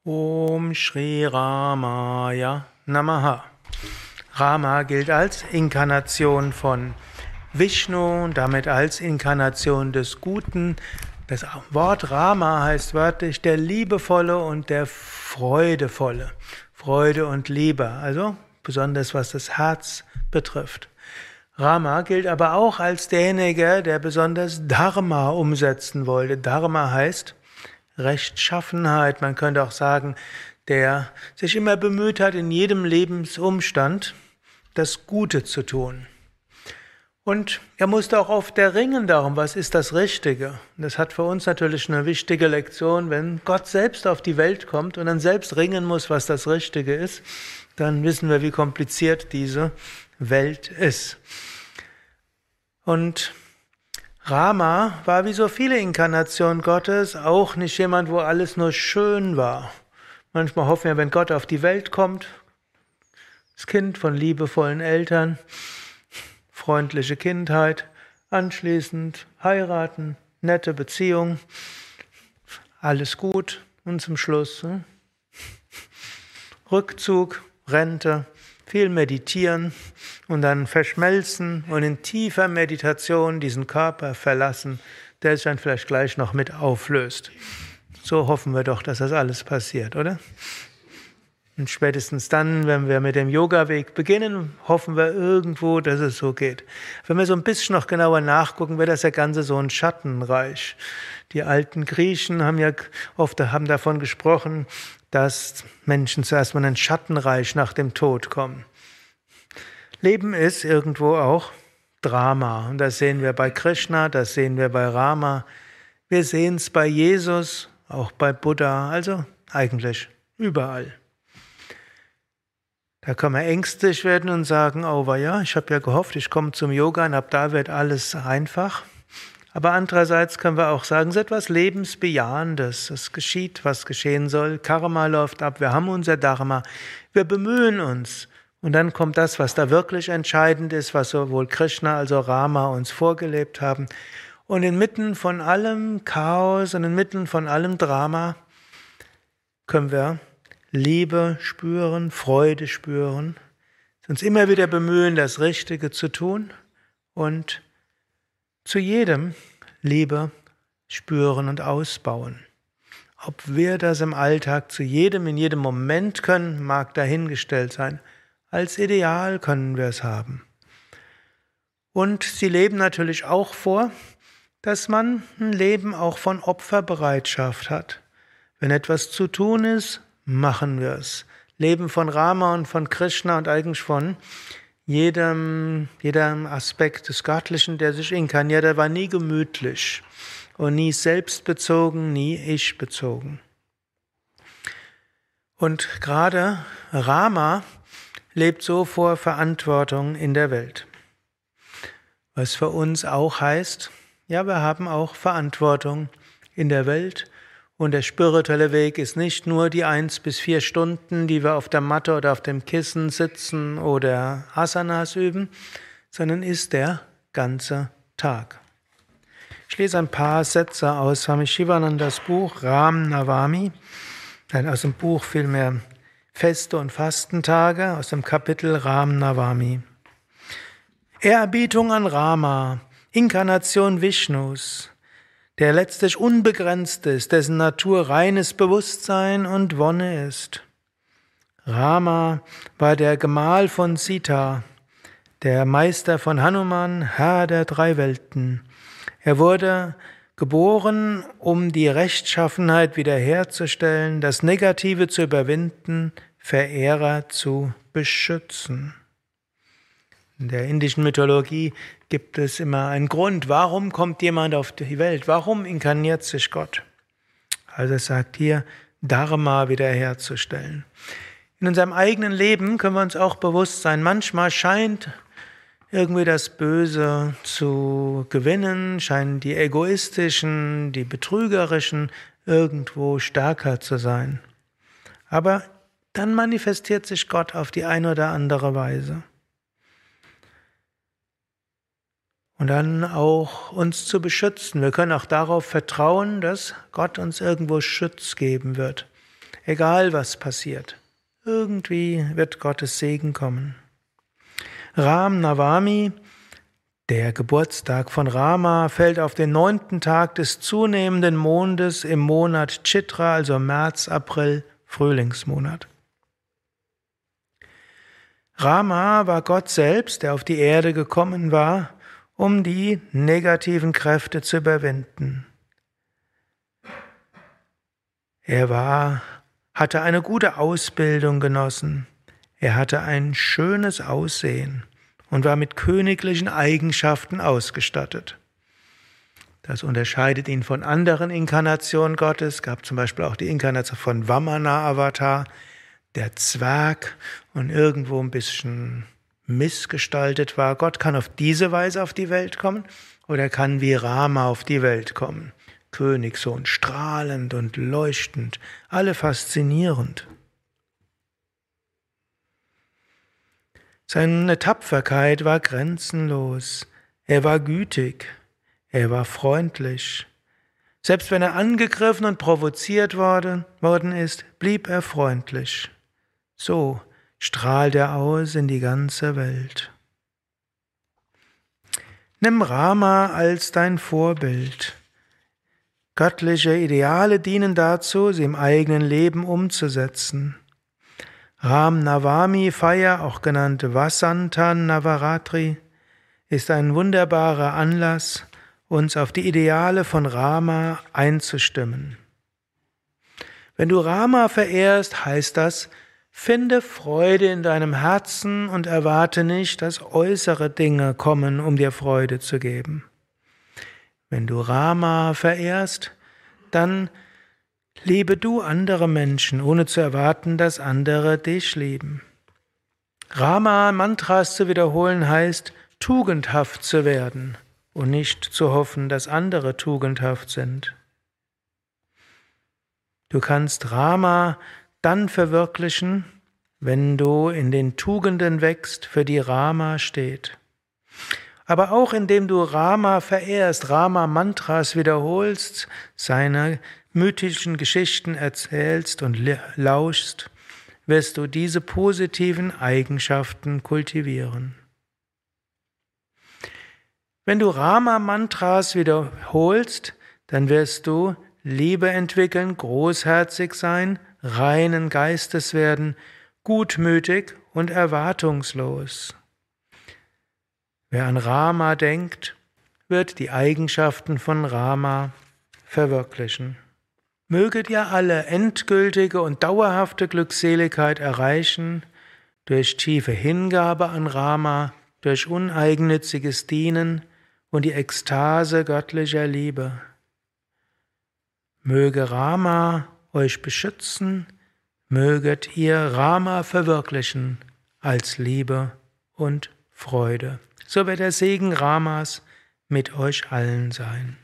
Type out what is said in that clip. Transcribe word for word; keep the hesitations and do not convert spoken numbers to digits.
Om Shri Ramaya Namaha. Rama gilt als Inkarnation von Vishnu und damit als Inkarnation des Guten. Das Wort Rama heißt wörtlich der Liebevolle und der Freudevolle. Freude und Liebe, also besonders was das Herz betrifft. Rama gilt aber auch als derjenige, der besonders Dharma umsetzen wollte. Dharma heißt Rechtschaffenheit. Man könnte auch sagen, der sich immer bemüht hat, in jedem Lebensumstand das Gute zu tun. Und er musste auch oft erringen darum, was ist das Richtige. Und das hat für uns natürlich eine wichtige Lektion, wenn Gott selbst auf die Welt kommt und dann selbst ringen muss, was das Richtige ist, dann wissen wir, wie kompliziert diese Welt ist. Und Rama war wie so viele Inkarnationen Gottes auch nicht jemand, wo alles nur schön war. Manchmal hoffen wir, wenn Gott auf die Welt kommt, das Kind von liebevollen Eltern, freundliche Kindheit, anschließend heiraten, nette Beziehung, alles gut und zum Schluss hm? Rückzug, Rente, viel meditieren und dann verschmelzen und in tiefer Meditation diesen Körper verlassen, der sich dann vielleicht gleich noch mit auflöst. So hoffen wir doch, dass das alles passiert, oder? Und spätestens dann, wenn wir mit dem Yoga-Weg beginnen, hoffen wir irgendwo, dass es so geht. Wenn wir so ein bisschen noch genauer nachgucken, wird das ja Ganze so ein Schattenreich. Die alten Griechen haben ja oft haben davon gesprochen, dass Menschen zuerst mal in ein Schattenreich nach dem Tod kommen. Leben ist irgendwo auch Drama. Und das sehen wir bei Krishna, das sehen wir bei Rama. Wir sehen es bei Jesus, auch bei Buddha, also eigentlich überall. Da kann man ängstlich werden und sagen, oh ja, ich habe ja gehofft, ich komme zum Yoga und ab da wird alles einfach. Aber andererseits können wir auch sagen, es ist etwas Lebensbejahendes. Es geschieht, was geschehen soll. Karma läuft ab, wir haben unser Dharma. Wir bemühen uns. Und dann kommt das, was da wirklich entscheidend ist, was sowohl Krishna als auch Rama uns vorgelebt haben. Und inmitten von allem Chaos und inmitten von allem Drama können wir Liebe spüren, Freude spüren, uns immer wieder bemühen, das Richtige zu tun und zu jedem Liebe spüren und ausbauen. Ob wir das im Alltag zu jedem, in jedem Moment können, mag dahingestellt sein. Als Ideal können wir es haben. Und sie leben natürlich auch vor, dass man ein Leben auch von Opferbereitschaft hat. Wenn etwas zu tun ist, machen wir es. Leben von Rama und von Krishna und eigentlich von jedem, jedem Aspekt des Göttlichen, der sich inkarniert, der war nie gemütlich und nie selbstbezogen, nie ich-bezogen. Und gerade Rama lebt so vor Verantwortung in der Welt. Was für uns auch heißt, ja, wir haben auch Verantwortung in der Welt. Und der spirituelle Weg ist nicht nur die eins bis vier Stunden, die wir auf der Matte oder auf dem Kissen sitzen oder Asanas üben, sondern ist der ganze Tag. Ich lese ein paar Sätze aus Swami Shivanandas Buch Ram Navami, nein, aus dem Buch vielmehr Feste und Fastentage, aus dem Kapitel Ram Navami. Ehrerbietung an Rama, Inkarnation Vishnus, der letztlich unbegrenzt ist, dessen Natur reines Bewusstsein und Wonne ist. Rama war der Gemahl von Sita, der Meister von Hanuman, Herr der drei Welten. Er wurde geboren, um die Rechtschaffenheit wiederherzustellen, das Negative zu überwinden, Verehrer zu beschützen. In der indischen Mythologie gibt es immer einen Grund, warum kommt jemand auf die Welt, warum inkarniert sich Gott. Also es sagt hier, Dharma wiederherzustellen. In unserem eigenen Leben können wir uns auch bewusst sein, manchmal scheint irgendwie das Böse zu gewinnen, scheinen die egoistischen, die betrügerischen irgendwo stärker zu sein. Aber dann manifestiert sich Gott auf die eine oder andere Weise. Und dann auch uns zu beschützen. Wir können auch darauf vertrauen, dass Gott uns irgendwo Schutz geben wird. egal was passiert. Irgendwie wird Gottes Segen kommen. Ram Navami, der Geburtstag von Rama, fällt auf den neunten Tag des zunehmenden Mondes im Monat Chitra, also März, April, Frühlingsmonat. Rama war Gott selbst, der auf die Erde gekommen war, um die negativen Kräfte zu überwinden. Er war, hatte eine gute Ausbildung genossen. Er hatte ein schönes Aussehen und war mit königlichen Eigenschaften ausgestattet. Das unterscheidet ihn von anderen Inkarnationen Gottes. Es gab zum Beispiel auch die Inkarnation von Vamana-Avatar, der Zwerg und irgendwo ein bisschen missgestaltet war. Gott kann auf diese Weise auf die Welt kommen oder er kann wie Rama auf die Welt kommen. Königssohn, strahlend und leuchtend, alle faszinierend. Seine Tapferkeit war grenzenlos. Er war gütig. Er war freundlich. Selbst wenn er angegriffen und provoziert worden, worden ist, blieb er freundlich. So strahlt er aus in die ganze Welt. Nimm Rama als dein Vorbild. Göttliche Ideale dienen dazu, sie im eigenen Leben umzusetzen. Ram Navami Feier, auch genannt Vasanta Navaratri, ist ein wunderbarer Anlass, uns auf die Ideale von Rama einzustimmen. Wenn du Rama verehrst, heißt das, finde Freude in deinem Herzen und erwarte nicht, dass äußere Dinge kommen, um dir Freude zu geben. Wenn du Rama verehrst, dann liebe du andere Menschen, ohne zu erwarten, dass andere dich lieben. Rama-Mantras zu wiederholen heißt, tugendhaft zu werden und nicht zu hoffen, dass andere tugendhaft sind. Du kannst Rama dann verwirklichen, wenn du in den Tugenden wächst, für die Rama steht. Aber auch indem du Rama verehrst, Rama-Mantras wiederholst, seine mythischen Geschichten erzählst und lauschst, wirst du diese positiven Eigenschaften kultivieren. Wenn du Rama-Mantras wiederholst, dann wirst du Liebe entwickeln, großherzig sein, reinen Geistes werden, gutmütig und erwartungslos. Wer an Rama denkt, wird die Eigenschaften von Rama verwirklichen. Möget ihr alle endgültige und dauerhafte Glückseligkeit erreichen, durch tiefe Hingabe an Rama, durch uneigennütziges Dienen und die Ekstase göttlicher Liebe. Möge Rama euch beschützen, möget ihr Rama verwirklichen als Liebe und Freude. So wird der Segen Ramas mit euch allen sein.